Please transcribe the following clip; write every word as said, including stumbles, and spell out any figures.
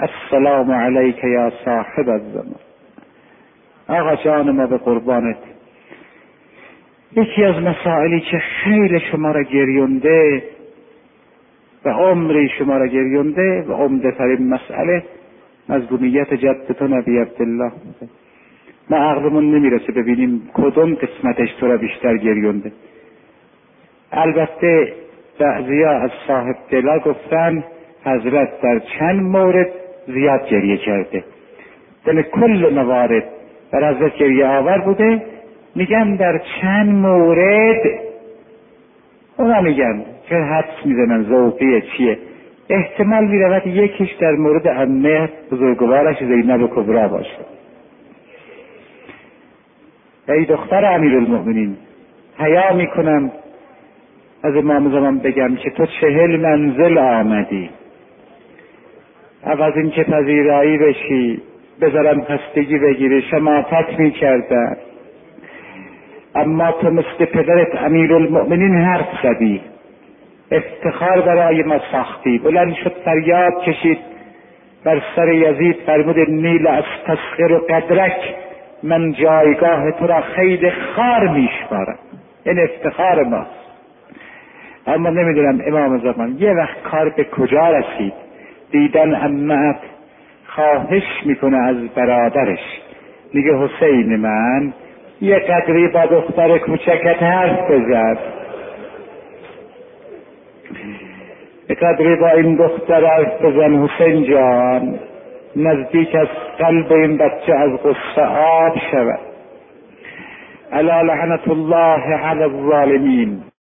السلام علیک یا صاحب الزمان. آقا جان ما به قربانت. یکی از مسائلی که خیلی شما را گریونده و عمری شما را گریونده و عمده ترین مسئله مظلومیت جدتون ابی عبدالله. ما عقلمون نمیرسه ببینیم کدوم قسمتش تو را بیشتر گریونده. البته بعضیا از صاحب دلا گفتن حضرت در چند مورد زیاد گریه کرده، در کل موارد بر حضرت گریه آور بوده. میگن در چند مورد، اونا میگن که حدس میزنن ذوقیه چیه، احتمال میرود یکیش در مورد عمه بزرگوارش زینب کبرا باشه. ای دختر امیرالمؤمنین، حیا میکنم از امام زمان بگم که تو چهل منزل آمدی، عوض این که پذیرایی بشی بذارم خستگی بگیری شماتت میکردن، اما تو مثل پدرت امیرالمؤمنین حرف زدی، افتخار برای ما ساختی. بلند شد فریاد کشید بر سر یزید، فرمود نیل استسخر قدرک، من جایگاه تو را خیلی خار میشمارم. این افتخار ماست. اما نمیدونم امام زمان یه وقت کار به کجا رسید، دیدن عمه‌ات خواهش میکنه از برادرش، میگه حسین من یه قدری با دختر کوچکت حرف بزن، یه قدری با این دختر حرف بزن حسین جان، نزدیک از قلب این بچه از غصه آب شود. الا لعنت الله علی الظالمین.